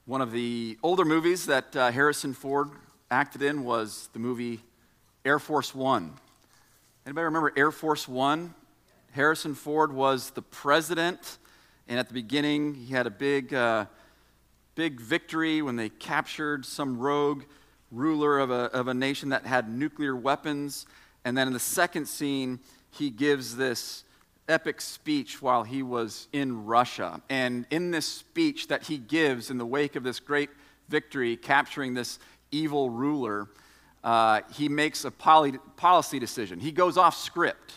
One of the older movies that Harrison Ford acted in was the movie Air Force One. Anybody remember Air Force One? Harrison Ford was the president, and at the beginning he had a big victory when they captured some rogue ruler of a nation that had nuclear weapons. And then in the second scene, he gives this epic speech while he was in Russia. And in this speech that he gives in the wake of this great victory, capturing this evil ruler, he makes a policy decision. He goes off script.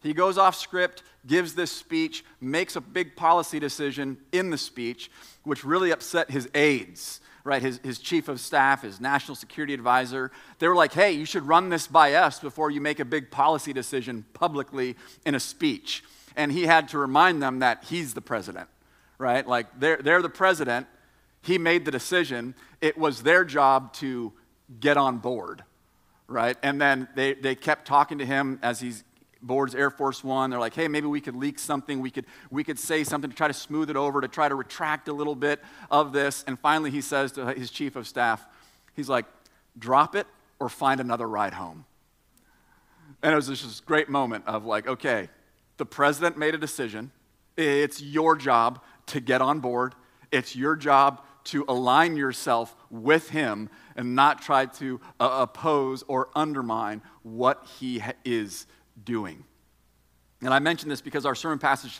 Gives this speech, makes a big policy decision in the speech, which really upset his aides, right? His chief of staff, his national security advisor. They were like, hey, you should run this by us before you make a big policy decision publicly in a speech. And he had to remind them that he's the president, right? Like, they're the president. He made the decision. It was their job to get on board, right? And then they kept talking to him as he's boards Air Force One. They're like, hey, maybe we could leak something. We could say something to try to smooth it over, to try to retract a little bit of this. And finally he says to his chief of staff, he's like, drop it or find another ride home. And it was just this great moment of like, okay, the president made a decision. It's your job to get on board. It's your job to align yourself with him and not try to oppose or undermine what he is doing. And I mention this because in our sermon passage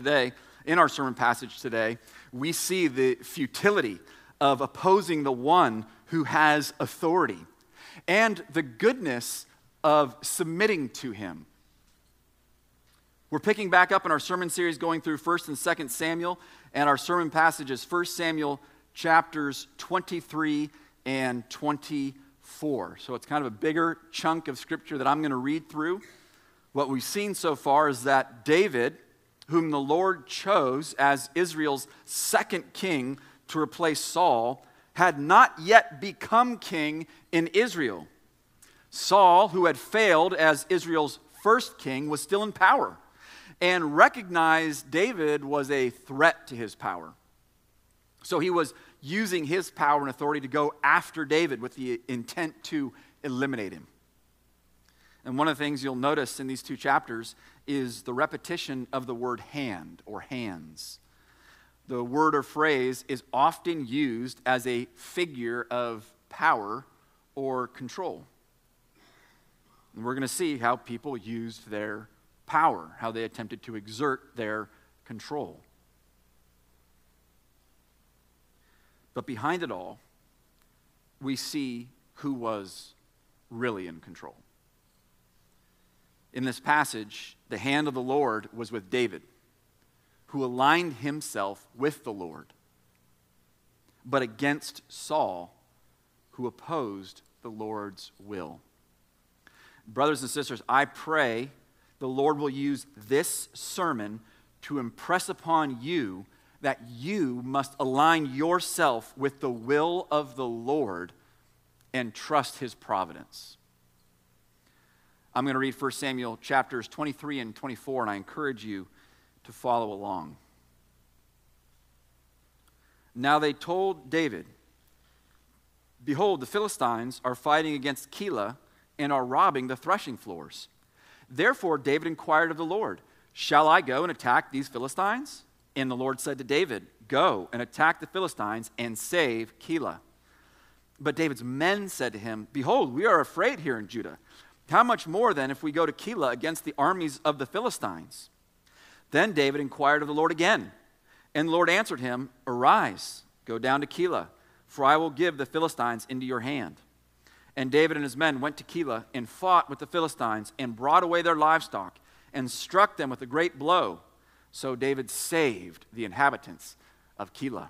today, we see the futility of opposing the one who has authority and the goodness of submitting to him. We're picking back up in our sermon series going through 1st and 2nd Samuel, and our sermon passage is 1 Samuel chapters 23 and 24. So it's kind of a bigger chunk of scripture that I'm going to read through. What we've seen so far is that David, whom the Lord chose as Israel's second king to replace Saul, had not yet become king in Israel. Saul, who had failed as Israel's first king, was still in power and recognized David was a threat to his power. So he was using his power and authority to go after David with the intent to eliminate him. And one of the things you'll notice in these two chapters is the repetition of the word hand or hands. The word or phrase is often used as a figure of power or control. And we're going to see how people used their power, how they attempted to exert their control. But behind it all, we see who was really in control. In this passage, the hand of the Lord was with David, who aligned himself with the Lord, but against Saul, who opposed the Lord's will. Brothers and sisters, I pray the Lord will use this sermon to impress upon you that you must align yourself with the will of the Lord and trust his providence. I'm going to read 1 Samuel chapters 23 and 24, and I encourage you to follow along. Now they told David, behold, the Philistines are fighting against Keilah and are robbing the threshing floors. Therefore David inquired of the Lord, shall I go and attack these Philistines? And the Lord said to David, go and attack the Philistines and save Keilah. But David's men said to him, behold, we are afraid here in Judah. How much more then if we go to Keilah against the armies of the Philistines? Then David inquired of the Lord again. And the Lord answered him, arise, go down to Keilah, for I will give the Philistines into your hand. And David and his men went to Keilah and fought with the Philistines and brought away their livestock and struck them with a great blow. So David saved the inhabitants of Keilah.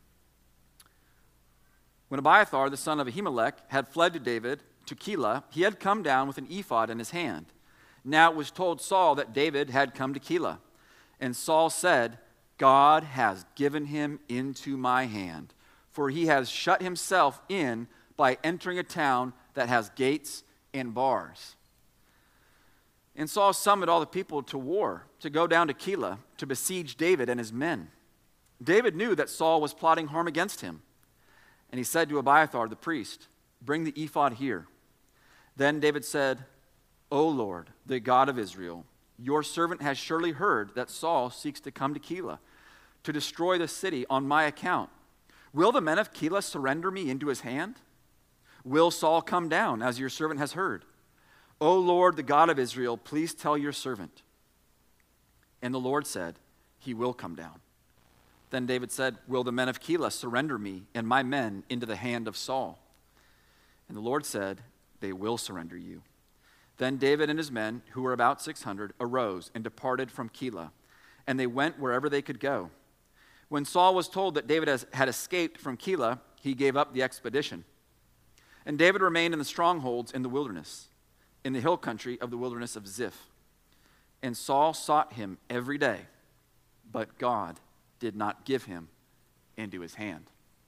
When Abiathar, the son of Ahimelech, had fled to David to Keilah, he had come down with an ephod in his hand. Now it was told Saul that David had come to Keilah. And Saul said, God has given him into my hand, for he has shut himself in by entering a town that has gates and bars. And Saul summoned all the people to war, to go down to Keilah, to besiege David and his men. David knew that Saul was plotting harm against him. And he said to Abiathar the priest, "Bring the ephod here." Then David said, "O Lord, the God of Israel, your servant has surely heard that Saul seeks to come to Keilah to destroy the city on my account. Will the men of Keilah surrender me into his hand? Will Saul come down, as your servant has heard? O Lord, the God of Israel, please tell your servant." And the Lord said, "He will come down." Then David said, "Will the men of Keilah surrender me and my men into the hand of Saul?" And the Lord said, "They will surrender you." Then David and his men, who were about 600, arose and departed from Keilah, and they went wherever they could go. When Saul was told that David had escaped from Keilah, he gave up the expedition. And David remained in the strongholds in the wilderness, in the hill country of the wilderness of Ziph. And Saul sought him every day, but God did not give him into his hand.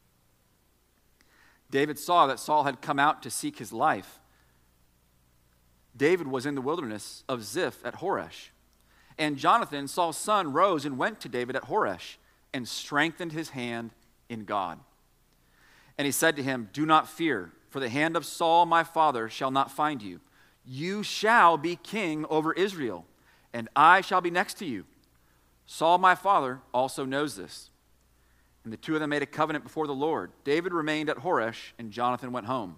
David saw that Saul had come out to seek his life. David was in the wilderness of Ziph at Horesh. And Jonathan, Saul's son, rose and went to David at Horesh and strengthened his hand in God. And he said to him, "Do not fear, for the hand of Saul my father shall not find you. You shall be king over Israel, and I shall be next to you. Saul my father also knows this." And the two of them made a covenant before the Lord. David remained at Horesh, and Jonathan went home.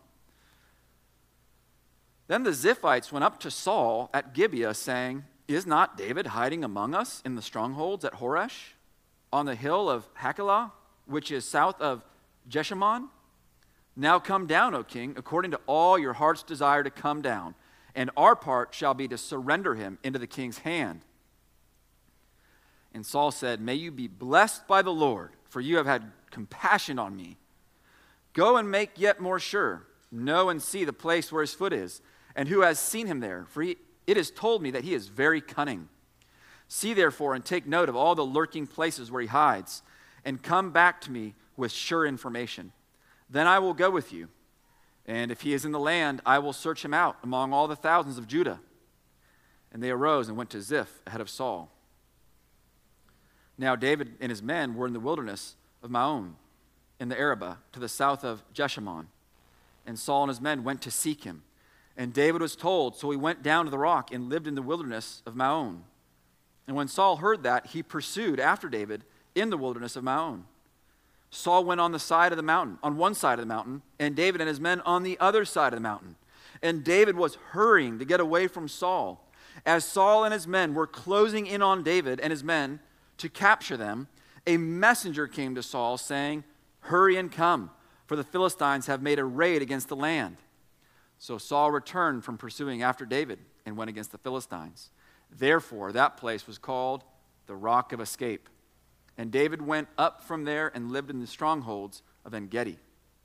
Then the Ziphites went up to Saul at Gibeah, saying, "Is not David hiding among us in the strongholds at Horesh, on the hill of Hachilah, which is south of Jeshimon? Now come down, O king, according to all your heart's desire to come down, and our part shall be to surrender him into the king's hand." And Saul said, "May you be blessed by the Lord, for you have had compassion on me. Go and make yet more sure. Know and see the place where his foot is, and who has seen him there, for it is told me that he is very cunning. See therefore and take note of all the lurking places where he hides, and come back to me with sure information. Then I will go with you, and if he is in the land, I will search him out among all the thousands of Judah." And they arose and went to Ziph ahead of Saul. Now David and his men were in the wilderness of Maon, in the Arabah, to the south of Jeshimon. And Saul and his men went to seek him. And David was told, so he went down to the rock and lived in the wilderness of Maon. And when Saul heard that, he pursued after David in the wilderness of Maon. Saul went on the side of the mountain, on one side of the mountain, and David and his men on the other side of the mountain. And David was hurrying to get away from Saul. As Saul and his men were closing in on David and his men to capture them, a messenger came to Saul saying, "Hurry and come, for the Philistines have made a raid against the land." So Saul returned from pursuing after David and went against the Philistines. Therefore, that place was called the Rock of Escape. And David went up from there and lived in the strongholds of En-Gedi.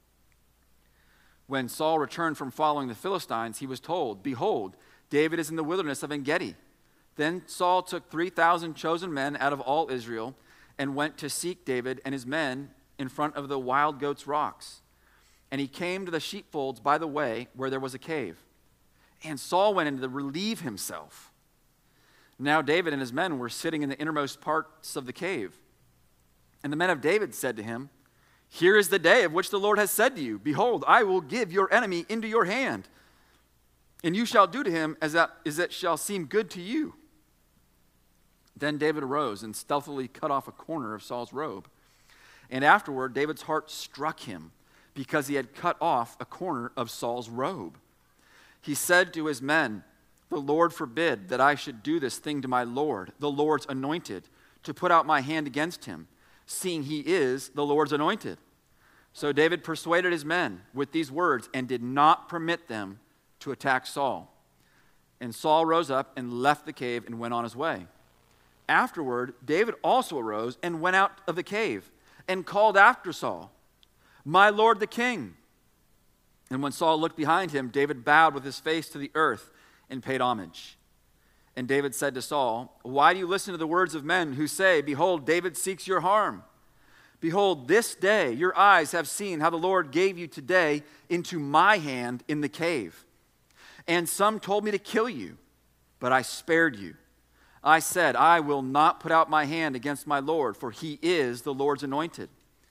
When Saul returned from following the Philistines, he was told, "Behold, David is in the wilderness of En-Gedi." Then Saul took 3,000 chosen men out of all Israel and went to seek David and his men in front of the wild goats' rocks. And he came to the sheepfolds by the way where there was a cave. And Saul went in to relieve himself. Now David and his men were sitting in the innermost parts of the cave. And the men of David said to him, "Here is the day of which the Lord has said to you, Behold, I will give your enemy into your hand, and you shall do to him as it shall seem good to you." Then David arose and stealthily cut off a corner of Saul's robe. And afterward, David's heart struck him because he had cut off a corner of Saul's robe. He said to his men, "The Lord forbid that I should do this thing to my Lord, the Lord's anointed, to put out my hand against him, seeing he is the Lord's anointed." So David persuaded his men with these words and did not permit them to attack Saul. And Saul rose up and left the cave and went on his way. Afterward, David also arose and went out of the cave and called after Saul, "My lord the king." And when Saul looked behind him, David bowed with his face to the earth and paid homage. And David said to Saul, "Why do you listen to the words of men who say, Behold, David seeks your harm? Behold, this day your eyes have seen how the Lord gave you today into my hand in the cave. And some told me to kill you, but I spared you. I said, I will not put out my hand against my Lord, for he is the Lord's anointed.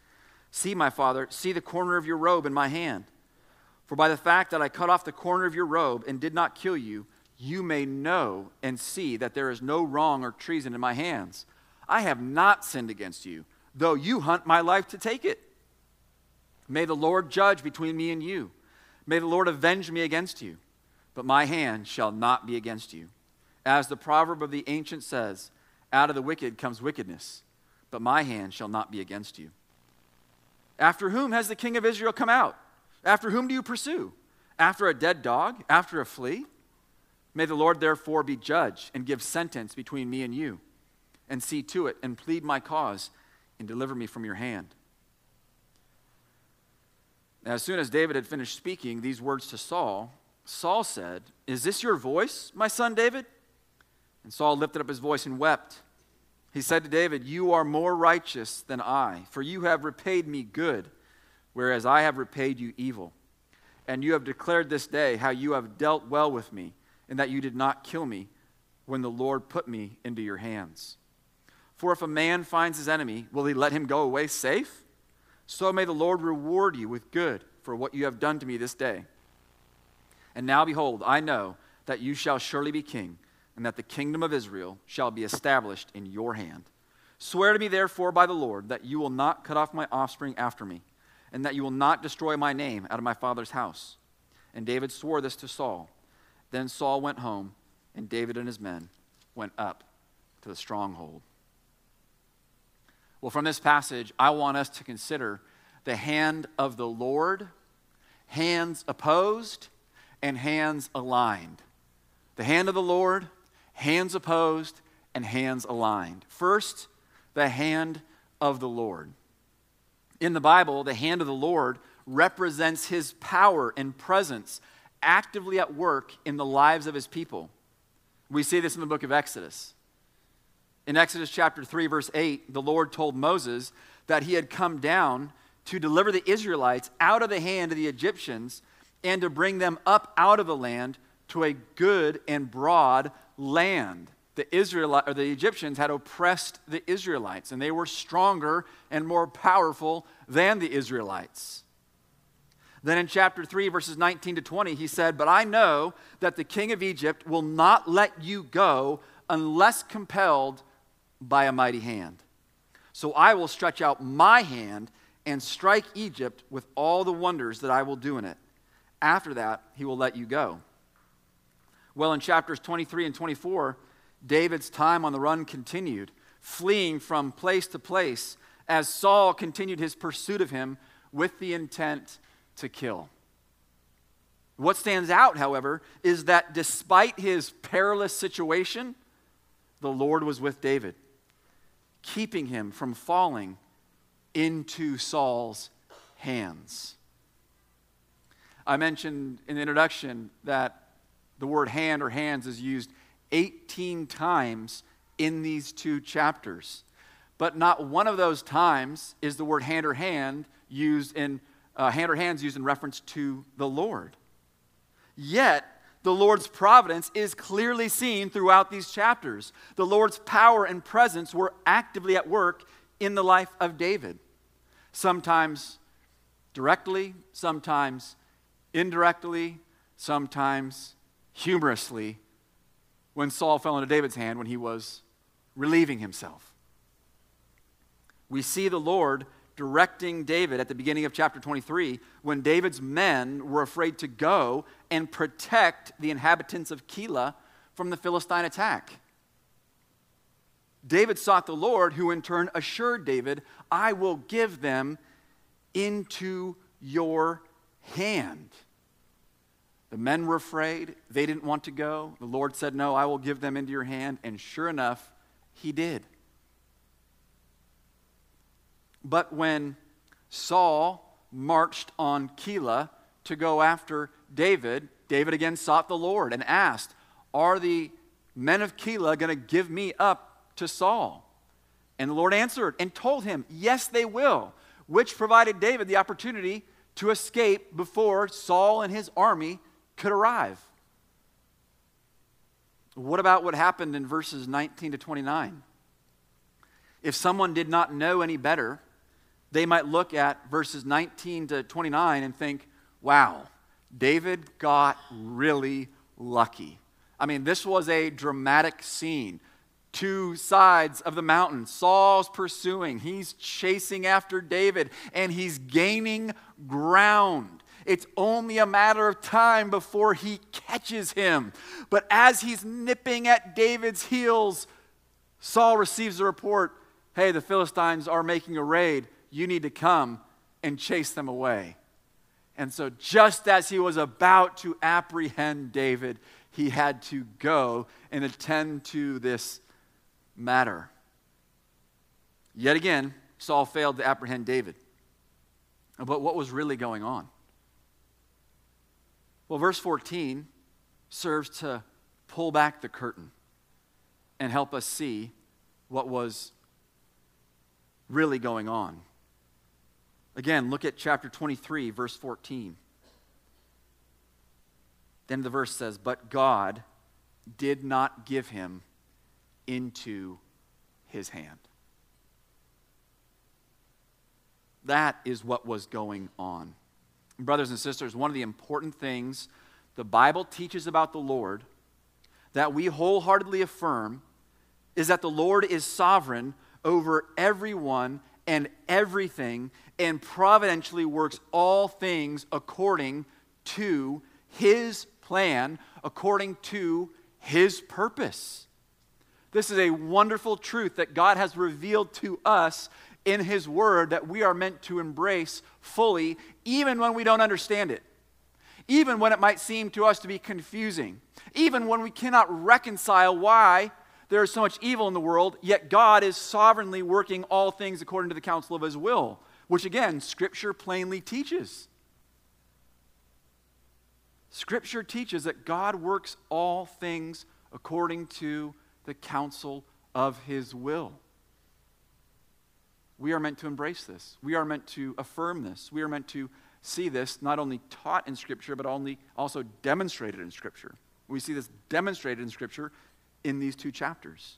See, my father, see the corner of your robe in my hand. For by the fact that I cut off the corner of your robe and did not kill you, you may know and see that there is no wrong or treason in my hands. I have not sinned against you, though you hunt my life to take it. May the Lord judge between me and you. May the Lord avenge me against you, but my hand shall not be against you. As the proverb of the ancient says, out of the wicked comes wickedness, but my hand shall not be against you. After whom has the king of Israel come out? After whom do you pursue? After a dead dog? After a flea? May the Lord therefore be judge and give sentence between me and you, and see to it and plead my cause and deliver me from your hand. Now, as soon as David had finished speaking these words to Saul, Saul said, "Is this your voice, my son David?" And Saul lifted up his voice and wept. He said to David, "You are more righteous than I, for you have repaid me good, whereas I have repaid you evil. And you have declared this day how you have dealt well with me, and that you did not kill me when the Lord put me into your hands. For if a man finds his enemy, will he let him go away safe? So may the Lord reward you with good for what you have done to me this day. And now behold, I know that you shall surely be king, and that the kingdom of Israel shall be established in your hand. Swear to me therefore by the Lord that you will not cut off my offspring after me, and that you will not destroy my name out of my father's house." And David swore this to Saul. Then Saul went home, and David and his men went up to the stronghold. Well, from this passage, I want us to consider the hand of the Lord, hands opposed, and hands aligned. The hand of the Lord, hands opposed, and hands aligned. First, the hand of the Lord. In the Bible, the hand of the Lord represents his power and presence actively at work in the lives of his people. We see this in the book of Exodus. In Exodus chapter 3, verse 8, the Lord told Moses that he had come down to deliver the Israelites out of the hand of the Egyptians and to bring them up out of the land to a good and broad land. The Egyptians had oppressed the Israelites, and they were stronger and more powerful than the Israelites. Then in chapter 3, verses 19 to 20, he said, "But I know that the king of Egypt will not let you go unless compelled by a mighty hand. So I will stretch out my hand and strike Egypt with all the wonders that I will do in it. After that, he will let you go." Well, in chapters 23 and 24, David's time on the run continued, fleeing from place to place as Saul continued his pursuit of him with the intent to kill. What stands out, however, is that despite his perilous situation, the Lord was with David, keeping him from falling into Saul's hands. I mentioned in the introduction that the word hand or hands is used 18 times in these two chapters. But not one of those times is the word hand or hands used in reference to the Lord. Yet, the Lord's providence is clearly seen throughout these chapters. The Lord's power and presence were actively at work in the life of David. Sometimes directly, sometimes indirectly, sometimes humorously, when Saul fell into David's hand when he was relieving himself. We see the Lord directing David at the beginning of chapter 23 when David's men were afraid to go and protect the inhabitants of Keilah from the Philistine attack. David sought the Lord, who in turn assured David, "I will give them into your hand." The men were afraid. They didn't want to go. The Lord said, "No, I will give them into your hand." And sure enough, he did. But when Saul marched on Keilah to go after David, David again sought the Lord and asked, "Are the men of Keilah going to give me up to Saul?" And the Lord answered and told him, "Yes, they will," which provided David the opportunity to escape before Saul and his army could arrive. What about what happened in verses 19 to 29? If someone did not know any better, they might look at verses 19 to 29 and think, wow, David got really lucky. I mean, this was a dramatic scene. Two sides of the mountain. Saul's pursuing. He's chasing after David, and he's gaining ground. It's only a matter of time before he catches him. But as he's nipping at David's heels, Saul receives a report, hey, the Philistines are making a raid. You need to come and chase them away. And so just as he was about to apprehend David, he had to go and attend to this matter. Yet again, Saul failed to apprehend David. But what was really going on? Well, verse 14 serves to pull back the curtain and help us see what was really going on. Again, look at chapter 23, verse 14. Then the verse says, but God did not give him into his hand. That is what was going on. Brothers and sisters, one of the important things the Bible teaches about the Lord that we wholeheartedly affirm is that the Lord is sovereign over everyone and everything and providentially works all things according to his plan, according to his purpose. This is a wonderful truth that God has revealed to us in his word that we are meant to embrace fully, even when we don't understand it, even when it might seem to us to be confusing, even when we cannot reconcile why there is so much evil in the world, yet God is sovereignly working all things according to the counsel of his will, which again, Scripture plainly teaches. Scripture teaches that God works all things according to the counsel of his will. We are meant to embrace this. We are meant to affirm this. We are meant to see this not only taught in Scripture, but also demonstrated in Scripture. We see this demonstrated in Scripture in these two chapters.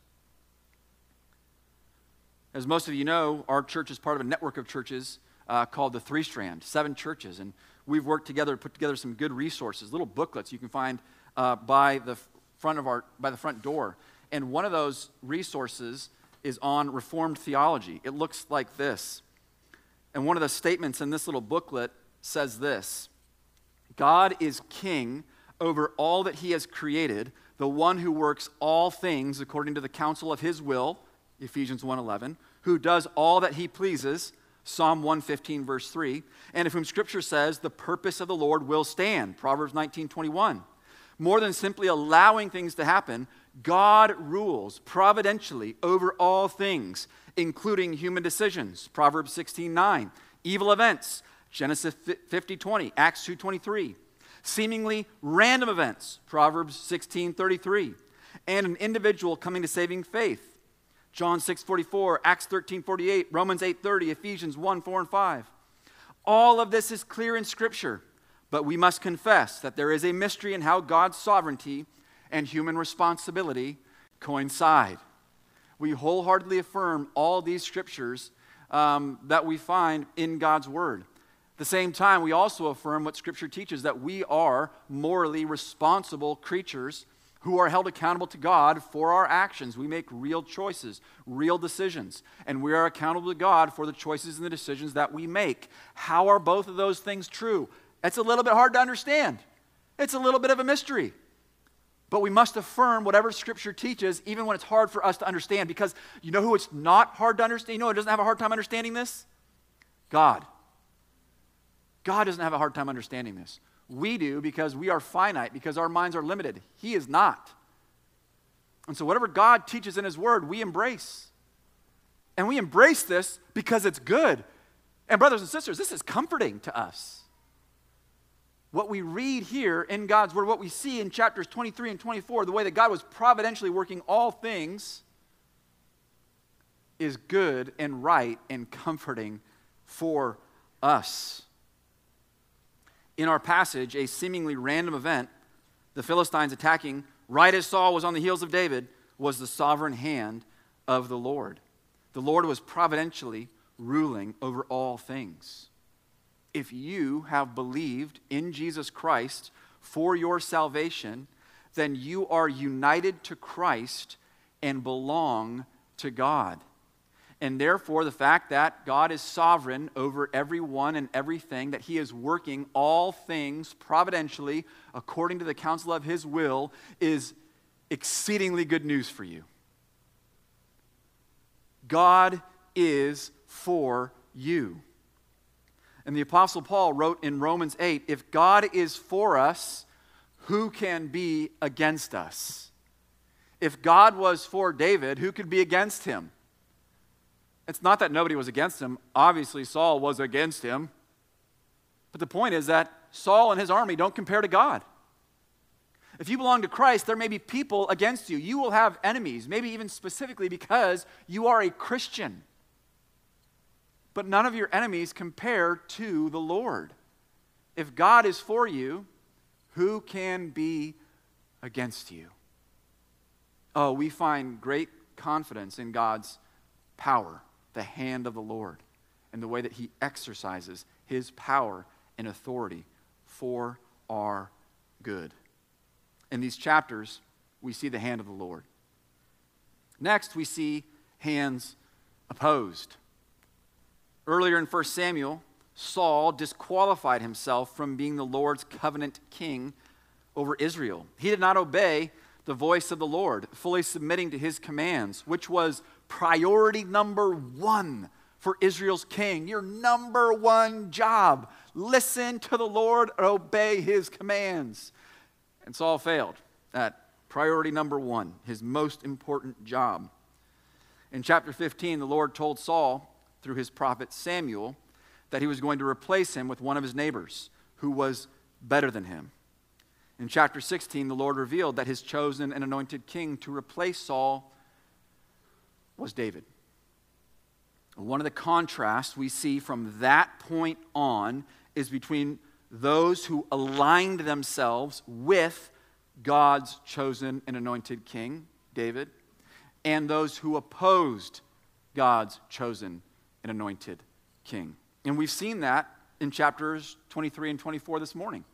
As most of you know, our church is part of a network of churches called the Three Strand, 7 churches, and we've worked together to put together some good resources, little booklets you can find by the front door. And one of those resources is on Reformed theology. It looks like this. And one of the statements in this little booklet says this: God is king over all that he has created, the one who works all things according to the counsel of his will, Ephesians 1:11, who does all that he pleases, Psalm 115, verse 3, and of whom Scripture says the purpose of the Lord will stand, Proverbs 19:21. More than simply allowing things to happen, God rules providentially over all things, including human decisions, Proverbs 16:9, evil events, Genesis 50:20, Acts 2:23, seemingly random events, Proverbs 16:33, and an individual coming to saving faith, John 6:44, Acts 13:48, Romans 8:30, Ephesians 1:4 and 5. All of this is clear in Scripture, but we must confess that there is a mystery in how God's sovereignty and human responsibility coincide. We wholeheartedly affirm all these Scriptures that we find in God's Word. At the same time, we also affirm what Scripture teaches, that we are morally responsible creatures who are held accountable to God for our actions. We make real choices, real decisions, and we are accountable to God for the choices and the decisions that we make. How are both of those things true? It's a little bit hard to understand. It's a little bit of a mystery. But we must affirm whatever Scripture teaches, even when it's hard for us to understand, because you know who it's not hard to understand? You know who doesn't have a hard time understanding this? God. God doesn't have a hard time understanding this. We do, because we are finite, because our minds are limited. He is not. And so whatever God teaches in his word, we embrace. And we embrace this because it's good. And brothers and sisters, this is comforting to us. What we read here in God's word, what we see in chapters 23 and 24, the way that God was providentially working all things, is good and right and comforting for us. In our passage, a seemingly random event, the Philistines attacking right as Saul was on the heels of David, was the sovereign hand of the Lord. The Lord was providentially ruling over all things. If you have believed in Jesus Christ for your salvation, then you are united to Christ and belong to God. And therefore, the fact that God is sovereign over everyone and everything, that he is working all things providentially according to the counsel of his will, is exceedingly good news for you. God is for you. And the Apostle Paul wrote in Romans 8, if God is for us, who can be against us? If God was for David, who could be against him? It's not that nobody was against him. Obviously, Saul was against him. But the point is that Saul and his army don't compare to God. If you belong to Christ, there may be people against you. You will have enemies, maybe even specifically because you are a Christian. But none of your enemies compare to the Lord. If God is for you, who can be against you? Oh, we find great confidence in God's power, the hand of the Lord, and the way that he exercises his power and authority for our good. In these chapters, we see the hand of the Lord. Next, we see hands opposed. Earlier in 1 Samuel, Saul disqualified himself from being the Lord's covenant king over Israel. He did not obey the voice of the Lord, fully submitting to his commands, which was priority number one for Israel's king. Your number one job. Listen to the Lord and obey his commands. And Saul failed at priority number one, his most important job. In chapter 15, the Lord told Saul through his prophet Samuel that he was going to replace him with one of his neighbors who was better than him. In chapter 16, the Lord revealed that his chosen and anointed king to replace Saul was David. One of the contrasts we see from that point on is between those who aligned themselves with God's chosen and anointed king, David, and those who opposed God's chosen and anointed king. And we've seen that in chapters 23 and 24 this morning.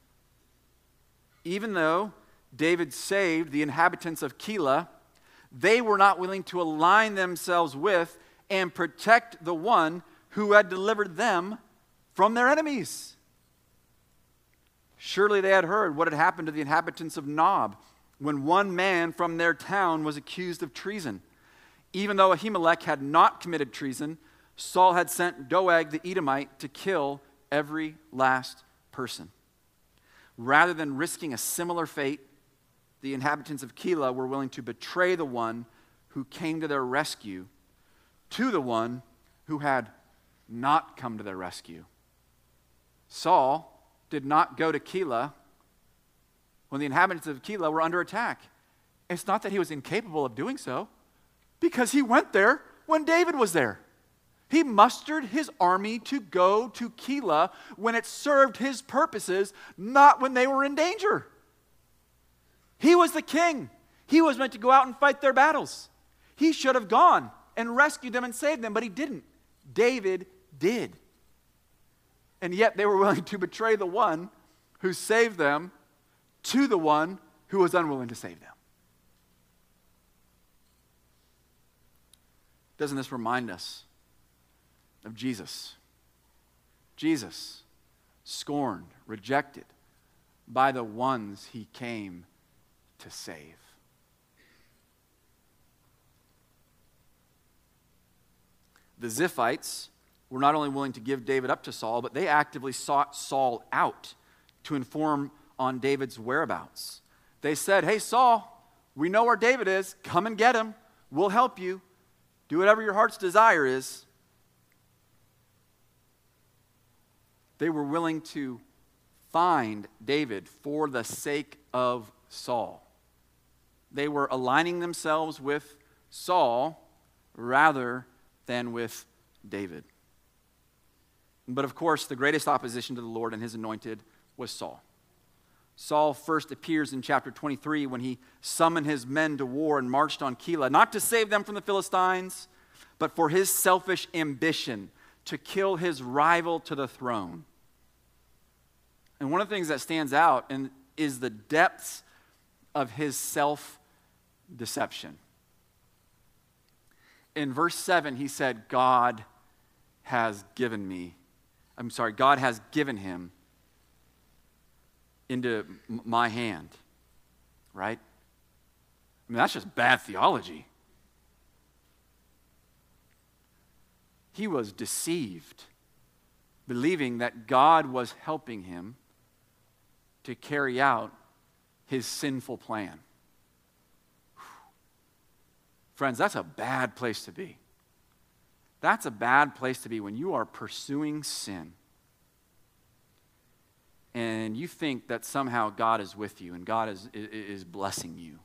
Even though David saved the inhabitants of Keilah, they were not willing to align themselves with and protect the one who had delivered them from their enemies. Surely they had heard what had happened to the inhabitants of Nob when one man from their town was accused of treason. Even though Ahimelech had not committed treason, Saul had sent Doeg the Edomite to kill every last person. Rather than risking a similar fate, the inhabitants of Keilah were willing to betray the one who came to their rescue to the one who had not come to their rescue. Saul did not go to Keilah when the inhabitants of Keilah were under attack. It's not that he was incapable of doing so, because he went there when David was there. He mustered his army to go to Keilah when it served his purposes, not when they were in danger. He was the king. He was meant to go out and fight their battles. He should have gone and rescued them and saved them, but he didn't. David did. And yet they were willing to betray the one who saved them to the one who was unwilling to save them. Doesn't this remind us of Jesus? Jesus, scorned, rejected by the ones he came to save. The Ziphites were not only willing to give David up to Saul, but they actively sought Saul out to inform on David's whereabouts. They said, "Hey, Saul, we know where David is. Come and get him. We'll help you. Do whatever your heart's desire is." They were willing to find David for the sake of Saul. They were aligning themselves with Saul rather than with David. But of course, the greatest opposition to the Lord and his anointed was Saul. Saul first appears in chapter 23 when he summoned his men to war and marched on Keilah, not to save them from the Philistines, but for his selfish ambition to kill his rival to the throne. And one of the things that stands out is the depths of his self-deception. In verse 7, he said, God has given him into my hand, right? I mean, that's just bad theology. He was deceived, believing that God was helping him to carry out his sinful plan. Friends, that's a bad place to be. That's a bad place to be when you are pursuing sin and you think that somehow God is with you and God is blessing you.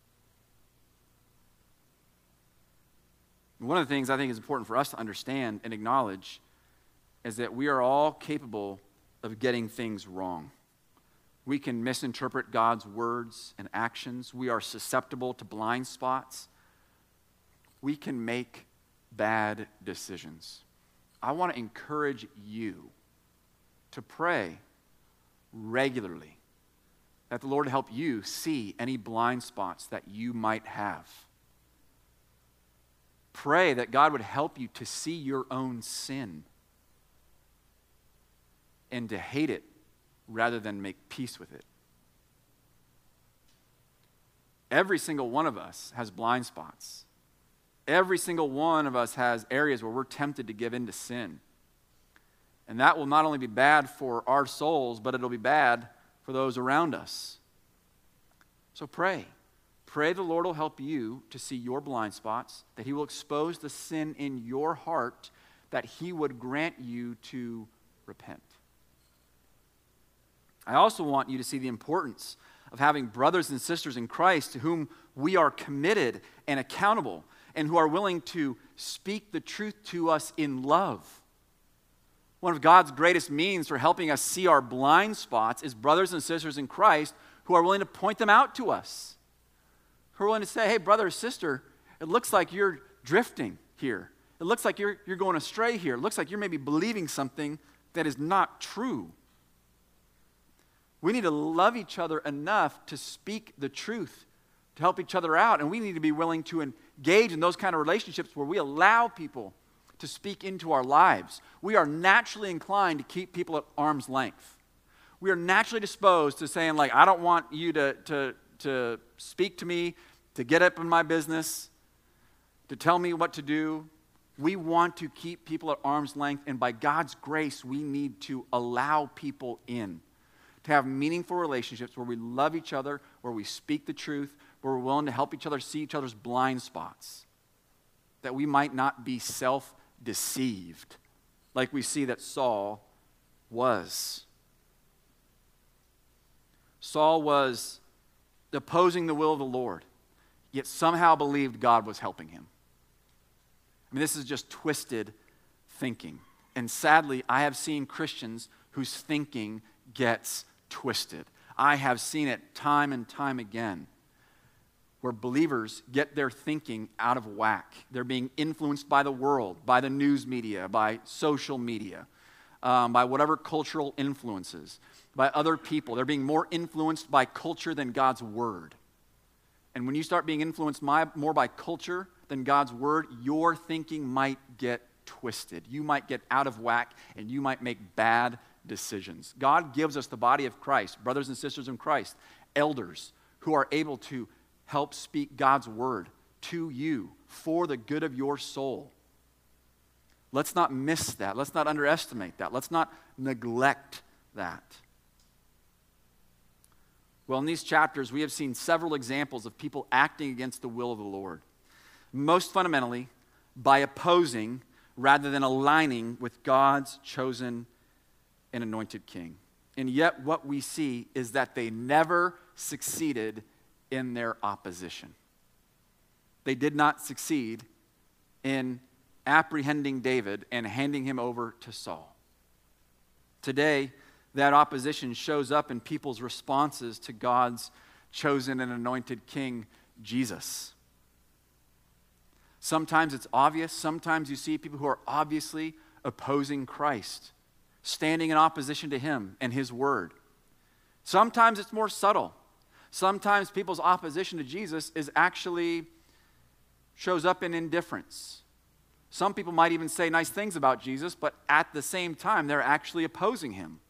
One of the things I think is important for us to understand and acknowledge is that we are all capable of getting things wrong. We can misinterpret God's words and actions. We are susceptible to blind spots. We can make bad decisions. I want to encourage you to pray regularly that the Lord help you see any blind spots that you might have. Pray that God would help you to see your own sin and to hate it rather than make peace with it. Every single one of us has blind spots. Every single one of us has areas where we're tempted to give in to sin. And that will not only be bad for our souls, but it'll be bad for those around us. So pray. Pray the Lord will help you to see your blind spots, that he will expose the sin in your heart, that he would grant you to repent. I also want you to see the importance of having brothers and sisters in Christ to whom we are committed and accountable and who are willing to speak the truth to us in love. One of God's greatest means for helping us see our blind spots is brothers and sisters in Christ who are willing to point them out to us. Who are willing to say, hey, brother or sister, it looks like you're drifting here. It looks like you're going astray here. It looks like you're maybe believing something that is not true. We need to love each other enough to speak the truth, to help each other out. And we need to be willing to engage in those kind of relationships where we allow people to speak into our lives. We are naturally inclined to keep people at arm's length. We are naturally disposed to saying, like, I don't want you to speak to me, to get up in my business, to tell me what to do. We want to keep people at arm's length, and by God's grace, we need to allow people in, to have meaningful relationships where we love each other, where we speak the truth, where we're willing to help each other see each other's blind spots, that we might not be self-deceived like we see that Saul was. Saul was opposing the will of the Lord, yet somehow believed God was helping him. I mean, this is just twisted thinking. And sadly, I have seen Christians whose thinking gets twisted. I have seen it time and time again, where believers get their thinking out of whack. They're being influenced by the world, by the news media, by social media, by whatever cultural influences, by other people. They're being more influenced by culture than God's word. And when you start being influenced more by culture than God's word, your thinking might get twisted. You might get out of whack, and you might make bad decisions. God gives us the body of Christ, brothers and sisters in Christ, elders who are able to help speak God's word to you for the good of your soul. Let's not miss that. Let's not underestimate that. Let's not neglect that. Well, in these chapters, we have seen several examples of people acting against the will of the Lord. Most fundamentally, by opposing rather than aligning with God's chosen and anointed king. And yet what we see is that they never succeeded in their opposition. They did not succeed in apprehending David and handing him over to Saul. Today, that opposition shows up in people's responses to God's chosen and anointed king, Jesus. Sometimes it's obvious. Sometimes you see people who are obviously opposing Christ, standing in opposition to him and his word. Sometimes it's more subtle. Sometimes people's opposition to Jesus is actually shows up in indifference. Some people might even say nice things about Jesus, but at the same time, they're actually opposing him.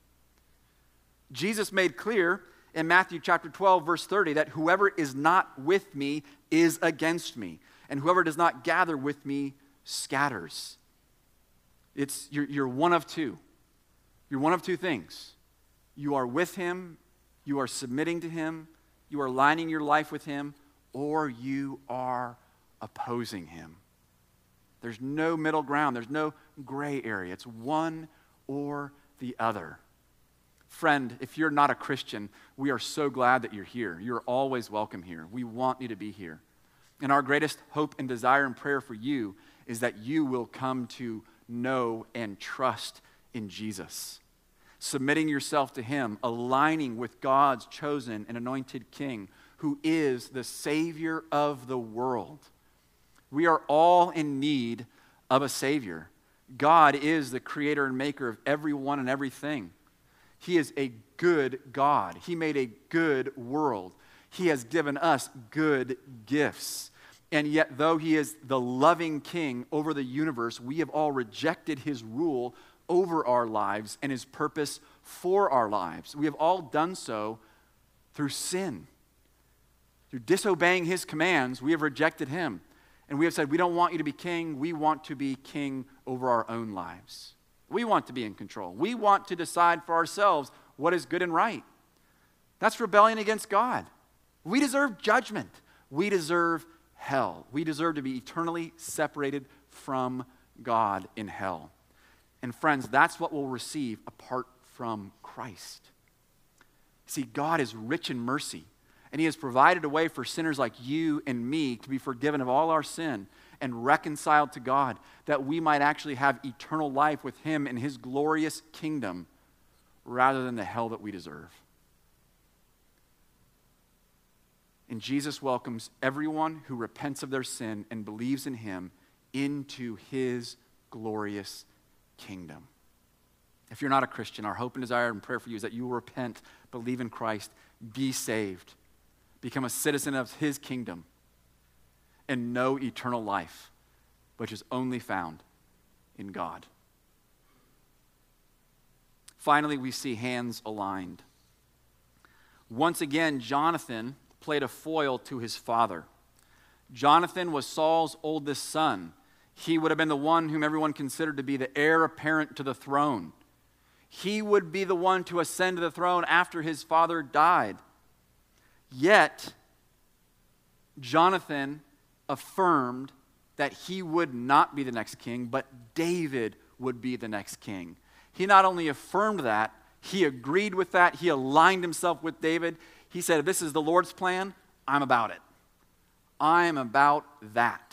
Jesus made clear in Matthew chapter 12, verse 30, that whoever is not with me is against me, and whoever does not gather with me scatters. You're one of two. You're one of two things. You are with him, you are submitting to him, you are aligning your life with him, or you are opposing him. There's no middle ground. There's no gray area. It's one or the other. Friend, if you're not a Christian, we are so glad that you're here. You're always welcome here. We want you to be here. And our greatest hope and desire and prayer for you is that you will come to know and trust in Jesus, submitting yourself to him, aligning with God's chosen and anointed King, who is the Savior of the world. We are all in need of a Savior. God is the creator and maker of everyone and everything. He is a good God. He made a good world. He has given us good gifts. And yet, though he is the loving king over the universe, we have all rejected his rule over our lives and his purpose for our lives. We have all done so through sin. Through disobeying his commands, we have rejected him. And we have said, we don't want you to be king. We want to be king over our own lives. We want to be in control. We want to decide for ourselves what is good and right. That's rebellion against God. We deserve judgment. We deserve hell. We deserve to be eternally separated from God in hell. And friends, that's what we'll receive apart from Christ. See, God is rich in mercy, and he has provided a way for sinners like you and me to be forgiven of all our sin and reconciled to God, that we might actually have eternal life with him in his glorious kingdom rather than the hell that we deserve. And Jesus welcomes everyone who repents of their sin and believes in him into his glorious kingdom. If you're not a Christian, our hope and desire and prayer for you is that you will repent, believe in Christ, be saved, become a citizen of his kingdom, and know eternal life, which is only found in God. Finally, we see hands aligned. Once again, Jonathan played a foil to his father. Jonathan was Saul's oldest son. He would have been the one whom everyone considered to be the heir apparent to the throne. He would be the one to ascend to the throne after his father died. Yet, Jonathan affirmed that he would not be the next king, but David would be the next king. He not only affirmed that, he agreed with that, he aligned himself with David. He said, if this is the Lord's plan, I'm about it. I'm about that.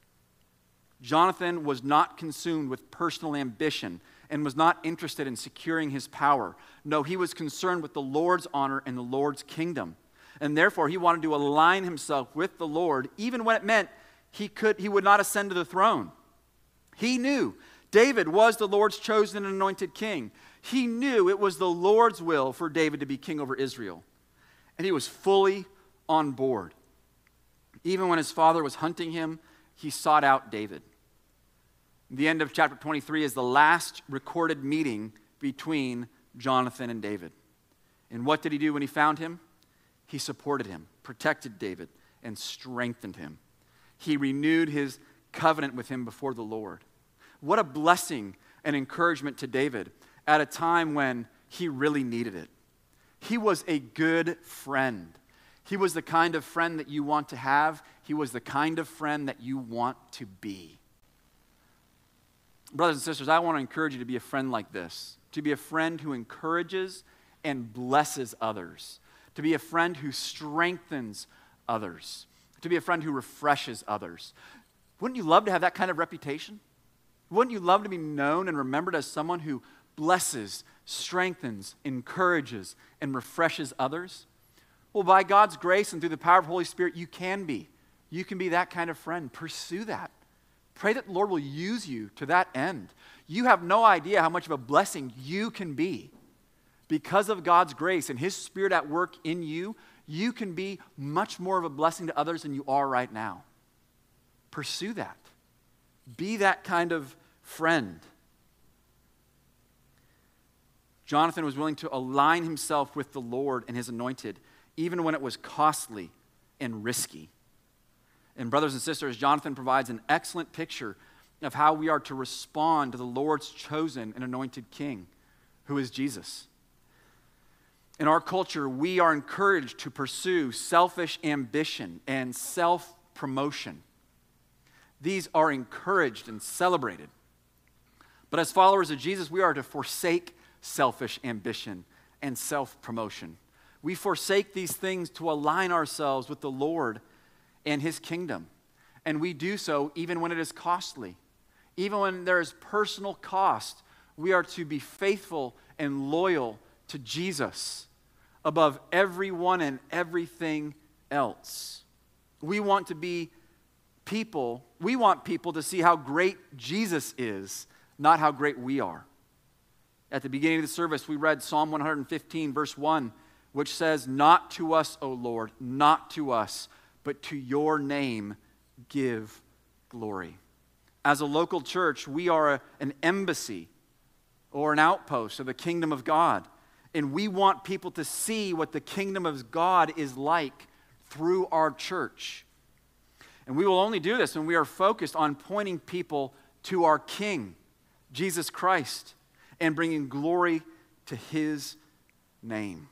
Jonathan was not consumed with personal ambition and was not interested in securing his power. No, he was concerned with the Lord's honor and the Lord's kingdom. And therefore, he wanted to align himself with the Lord, even when it meant he would not ascend to the throne. He knew David was the Lord's chosen and anointed king. He knew it was the Lord's will for David to be king over Israel. And he was fully on board. Even when his father was hunting him, he sought out David. The end of chapter 23 is the last recorded meeting between Jonathan and David. And what did he do when he found him? He supported him, protected David, and strengthened him. He renewed his covenant with him before the Lord. What a blessing and encouragement to David at a time when he really needed it. He was a good friend. He was the kind of friend that you want to have. He was the kind of friend that you want to be. Brothers and sisters, I want to encourage you to be a friend like this, to be a friend who encourages and blesses others, to be a friend who strengthens others, to be a friend who refreshes others. Wouldn't you love to have that kind of reputation? Wouldn't you love to be known and remembered as someone who blesses, strengthens, encourages, and refreshes others? Well, by God's grace and through the power of the Holy Spirit, you can be. You can be that kind of friend. Pursue that. Pray that the Lord will use you to that end. You have no idea how much of a blessing you can be. Because of God's grace and His Spirit at work in you, you can be much more of a blessing to others than you are right now. Pursue that. Be that kind of friend. Jonathan was willing to align himself with the Lord and His anointed, even when it was costly and risky. And brothers and sisters, Jonathan provides an excellent picture of how we are to respond to the Lord's chosen and anointed King, who is Jesus. In our culture, we are encouraged to pursue selfish ambition and self-promotion. These are encouraged and celebrated. But as followers of Jesus, we are to forsake selfish ambition and self-promotion. We forsake these things to align ourselves with the Lord and His kingdom. And we do so even when it is costly. Even when there is personal cost, we are to be faithful and loyal to Jesus above everyone and everything else. We want people to see how great Jesus is, not how great we are. At the beginning of the service, we read Psalm 115, verse 1, which says, "Not to us, O Lord, not to us, but to your name give glory." As a local church, we are an embassy or an outpost of the kingdom of God. And we want people to see what the kingdom of God is like through our church. And we will only do this when we are focused on pointing people to our King, Jesus Christ, and bringing glory to His name.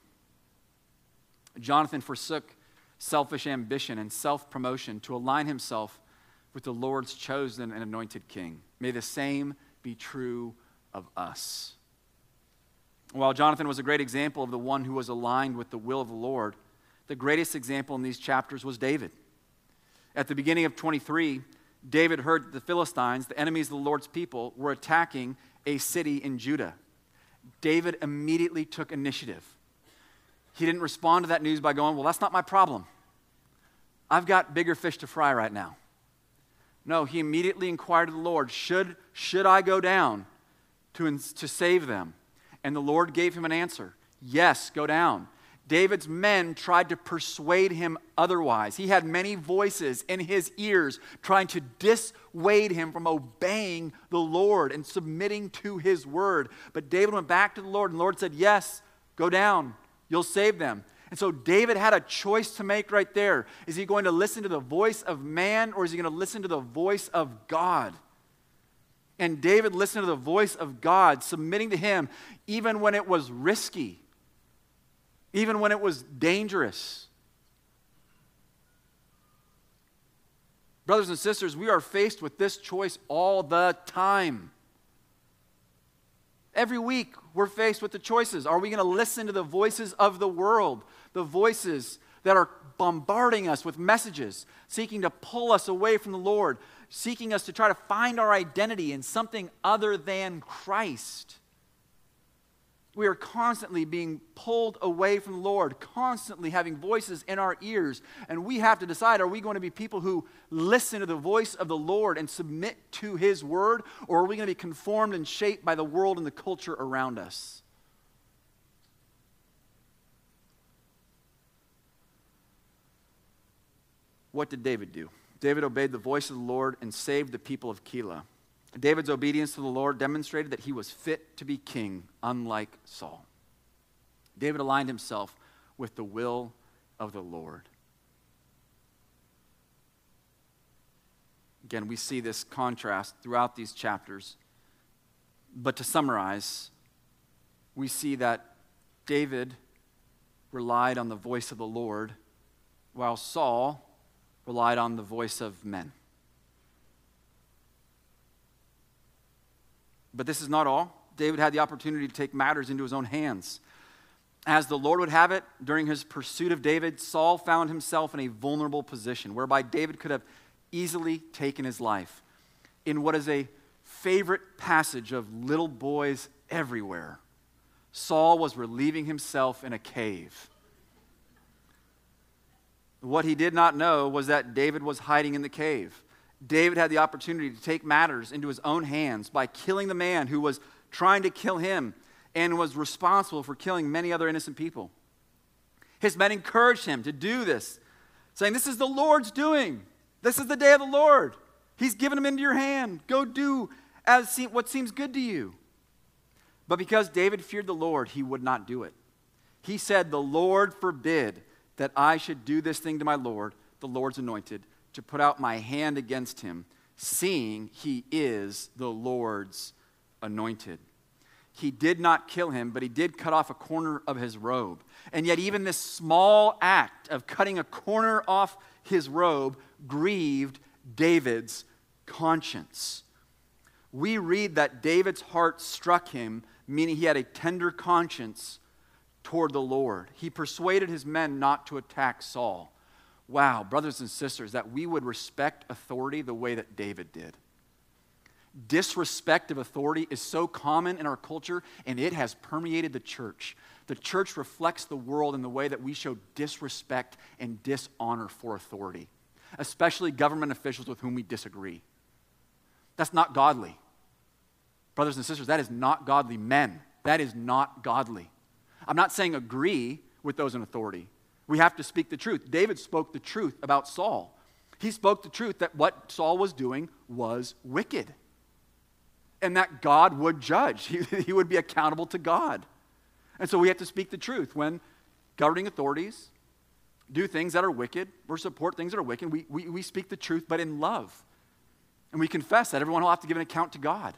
Jonathan forsook selfish ambition and self-promotion to align himself with the Lord's chosen and anointed King. May the same be true of us. While Jonathan was a great example of the one who was aligned with the will of the Lord, the greatest example in these chapters was David. At the beginning of 23, David heard that the Philistines, the enemies of the Lord's people, were attacking a city in Judah. David immediately took initiative. He didn't respond to that news by going, "Well, that's not my problem. I've got bigger fish to fry right now." No, he immediately inquired of the Lord, should I go down to save them? And the Lord gave him an answer. Yes, go down. David's men tried to persuade him otherwise. He had many voices in his ears trying to dissuade him from obeying the Lord and submitting to His word. But David went back to the Lord, and the Lord said, "Yes, go down. You'll save them." And so David had a choice to make right there. Is he going to listen to the voice of man, or is he going to listen to the voice of God? And David listened to the voice of God, submitting to Him, even when it was risky, even when it was dangerous. Brothers and sisters, we are faced with this choice all the time. Every week, we're faced with the choices. Are we going to listen to the voices of the world, the voices that are bombarding us with messages, seeking to pull us away from the Lord, seeking us to try to find our identity in something other than Christ? We are constantly being pulled away from the Lord, constantly having voices in our ears, and we have to decide, are we going to be people who listen to the voice of the Lord and submit to His word, or are we going to be conformed and shaped by the world and the culture around us? What did David do? David obeyed the voice of the Lord and saved the people of Keilah. David's obedience to the Lord demonstrated that he was fit to be king, unlike Saul. David aligned himself with the will of the Lord. Again, we see this contrast throughout these chapters. But to summarize, we see that David relied on the voice of the Lord, while Saul relied on the voice of men. But this is not all. David had the opportunity to take matters into his own hands. As the Lord would have it, during his pursuit of David, Saul found himself in a vulnerable position whereby David could have easily taken his life. In what is a favorite passage of little boys everywhere, Saul was relieving himself in a cave. What he did not know was that David was hiding in the cave. David had the opportunity to take matters into his own hands by killing the man who was trying to kill him and was responsible for killing many other innocent people. His men encouraged him to do this, saying, "This is the Lord's doing. This is the day of the Lord. He's given him into your hand. Go do what seems good to you." But because David feared the Lord, he would not do it. He said, "The Lord forbid that I should do this thing to my Lord, the Lord's anointed, to put out my hand against him, seeing he is the Lord's anointed." He did not kill him, but he did cut off a corner of his robe. And yet even this small act of cutting a corner off his robe grieved David's conscience. We read that David's heart struck him, meaning he had a tender conscience toward the Lord. He persuaded his men not to attack Saul. Wow, brothers and sisters, that we would respect authority the way that David did. Disrespect of authority is so common in our culture, and it has permeated the church. The church reflects the world in the way that we show disrespect and dishonor for authority, especially government officials with whom we disagree. That's not godly. Brothers and sisters, that is not godly. Men, that is not godly. I'm not saying agree with those in authority. We have to speak the truth. David spoke the truth about Saul. He spoke the truth that what Saul was doing was wicked, and that God would judge. He would be accountable to God. And so we have to speak the truth. When governing authorities do things that are wicked or support things that are wicked, we speak the truth, but in love. And we confess that everyone will have to give an account to God.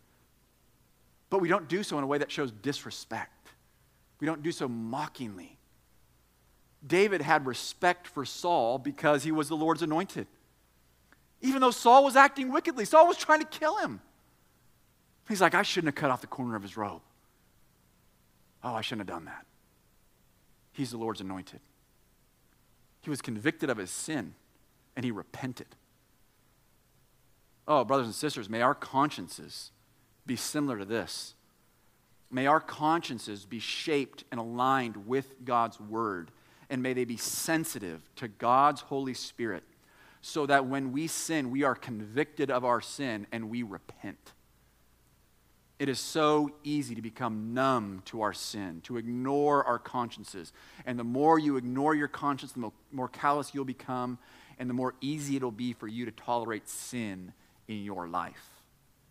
But we don't do so in a way that shows disrespect. We don't do so mockingly. David had respect for Saul because he was the Lord's anointed. Even though Saul was acting wickedly, Saul was trying to kill him. He's like, "I shouldn't have cut off the corner of his robe. Oh, I shouldn't have done that." He's the Lord's anointed. He was convicted of his sin, and he repented. Oh, brothers and sisters, may our consciences be similar to this. May our consciences be shaped and aligned with God's word, and may they be sensitive to God's Holy Spirit, so that when we sin, we are convicted of our sin and we repent. It is so easy to become numb to our sin, to ignore our consciences. And the more you ignore your conscience, the more callous you'll become, and the more easy it'll be for you to tolerate sin in your life.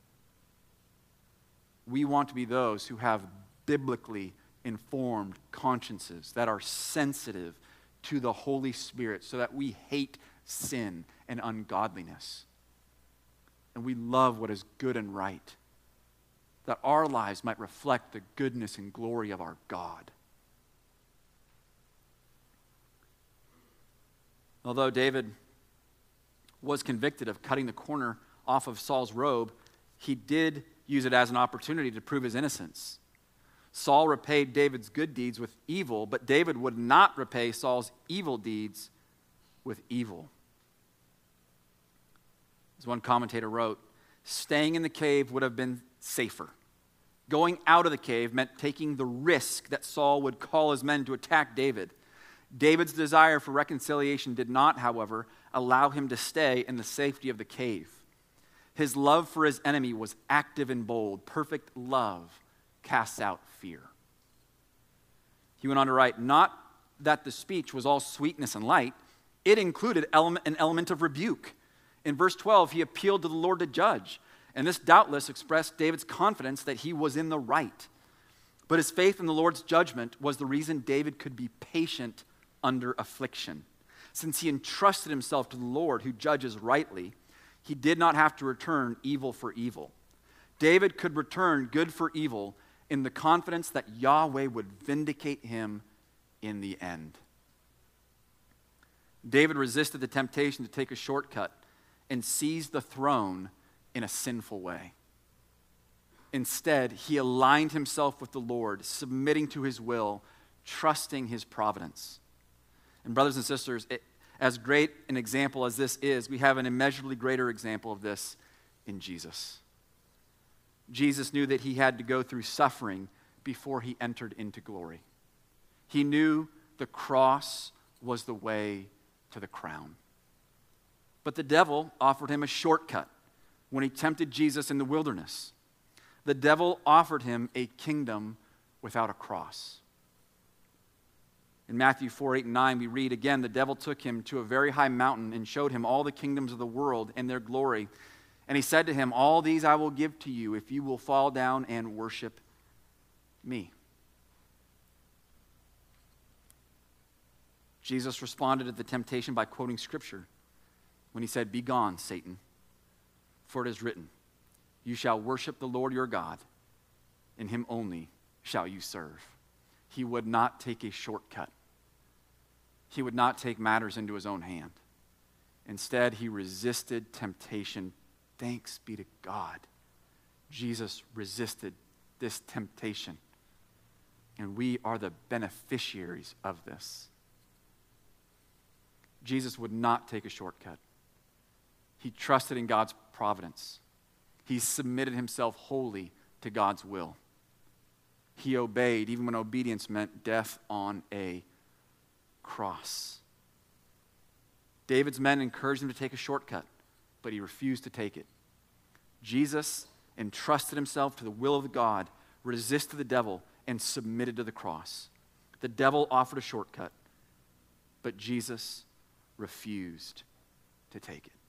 We want to be those who have biblically informed consciences that are sensitive to the Holy Spirit, so that we hate sin and ungodliness. And we love what is good and right, that our lives might reflect the goodness and glory of our God. Although David was convicted of cutting the corner off of Saul's robe, he did use it as an opportunity to prove his innocence. Saul repaid David's good deeds with evil, but David would not repay Saul's evil deeds with evil. As one commentator wrote, "Staying in the cave would have been safer. Going out of the cave meant taking the risk that Saul would call his men to attack David. David's desire for reconciliation did not, however, allow him to stay in the safety of the cave. His love for his enemy was active and bold. Perfect love casts out fear." He went on to write, "Not that the speech was all sweetness and light. It included an element of rebuke. In verse 12, he appealed to the Lord to judge. And this doubtless expressed David's confidence that he was in the right. But his faith in the Lord's judgment was the reason David could be patient under affliction. Since he entrusted himself to the Lord, who judges rightly, he did not have to return evil for evil. David could return good for evil in the confidence that Yahweh would vindicate him in the end." David resisted the temptation to take a shortcut and seize the throne in a sinful way. Instead, he aligned himself with the Lord, submitting to his will, trusting his providence. And brothers and sisters, as great an example as this is, we have an immeasurably greater example of this in Jesus. Jesus knew that he had to go through suffering before he entered into glory. He knew the cross was the way to the crown. But the devil offered him a shortcut when he tempted Jesus in the wilderness. The devil offered him a kingdom without a cross. In Matthew 4:8-9, we read again, the devil took him to a very high mountain and showed him all the kingdoms of the world and their glory. And he said to him, all these I will give to you if you will fall down and worship me. Jesus responded to the temptation by quoting Scripture when he said, be gone, Satan, for it is written, you shall worship the Lord your God, and him only shall you serve. He would not take a shortcut. He would not take matters into his own hand. Instead, he resisted temptation. Thanks be to God. Jesus resisted this temptation, and we are the beneficiaries of this. Jesus would not take a shortcut. He trusted in God's providence. He submitted himself wholly to God's will. He obeyed, even when obedience meant death on a cross. David's men encouraged him to take a shortcut, but he refused to take it. Jesus entrusted himself to the will of God, resisted the devil, and submitted to the cross. The devil offered a shortcut, but Jesus refused to take it.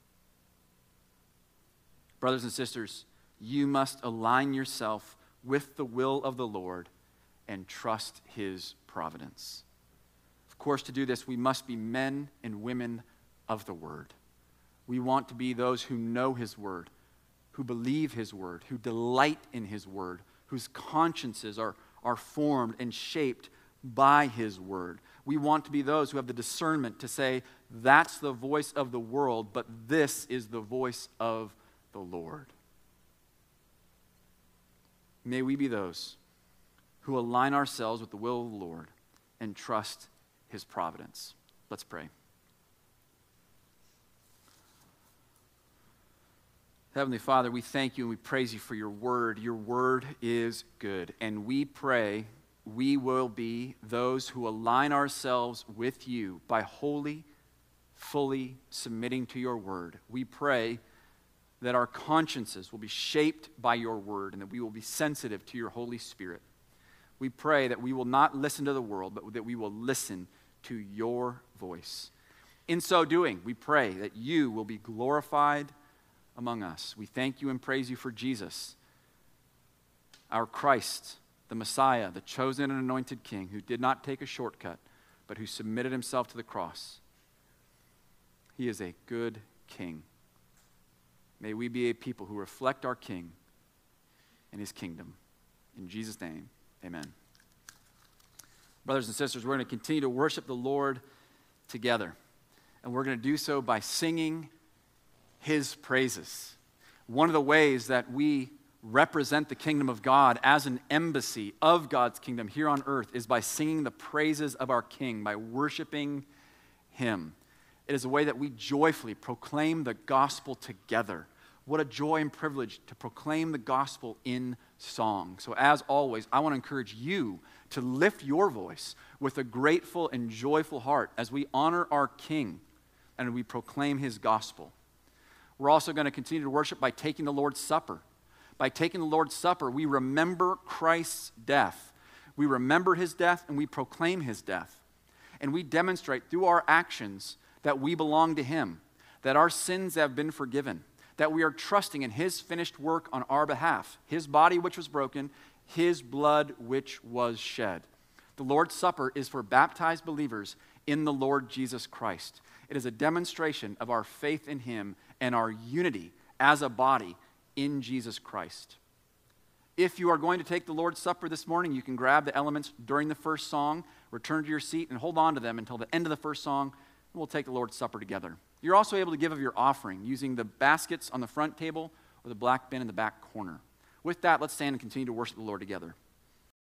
Brothers and sisters, you must align yourself with the will of the Lord and trust his providence. Of course, to do this, we must be men and women of the word. We want to be those who know his word, who believe his word, who delight in his word, whose consciences are formed and shaped by his word. We want to be those who have the discernment to say, that's the voice of the world, but this is the voice of the Lord. May we be those who align ourselves with the will of the Lord and trust his providence. Let's pray. Heavenly Father, we thank you and we praise you for your word. Your word is good. And we pray we will be those who align ourselves with you by wholly, fully submitting to your word. We pray that our consciences will be shaped by your word and that we will be sensitive to your Holy Spirit. We pray that we will not listen to the world, but that we will listen to your voice. In so doing, we pray that you will be glorified among us. We thank you and praise you for Jesus, our Christ, the Messiah, the chosen and anointed King, who did not take a shortcut, but who submitted himself to the cross. He is a good King. May we be a people who reflect our King and his kingdom. In Jesus' name, amen. Brothers and sisters, we're going to continue to worship the Lord together. And we're going to do so by singing his praises. One of the ways that we represent the kingdom of God as an embassy of God's kingdom here on earth is by singing the praises of our King, by worshiping him. It is a way that we joyfully proclaim the gospel together. What a joy and privilege to proclaim the gospel in song. So as always, I want to encourage you to lift your voice with a grateful and joyful heart as we honor our King and we proclaim his gospel. We're also going to continue to worship by taking the Lord's Supper. By taking the Lord's Supper, we remember Christ's death. We remember his death and we proclaim his death. And we demonstrate through our actions that we belong to him, that our sins have been forgiven, that we are trusting in his finished work on our behalf, his body which was broken, his blood which was shed. The Lord's Supper is for baptized believers in the Lord Jesus Christ. It is a demonstration of our faith in him and our unity as a body in Jesus Christ. If you are going to take the Lord's Supper this morning, you can grab the elements during the first song, return to your seat, and hold on to them until the end of the first song, and we'll take the Lord's Supper together. You're also able to give of your offering using the baskets on the front table or the black bin in the back corner. With that, let's stand and continue to worship the Lord together.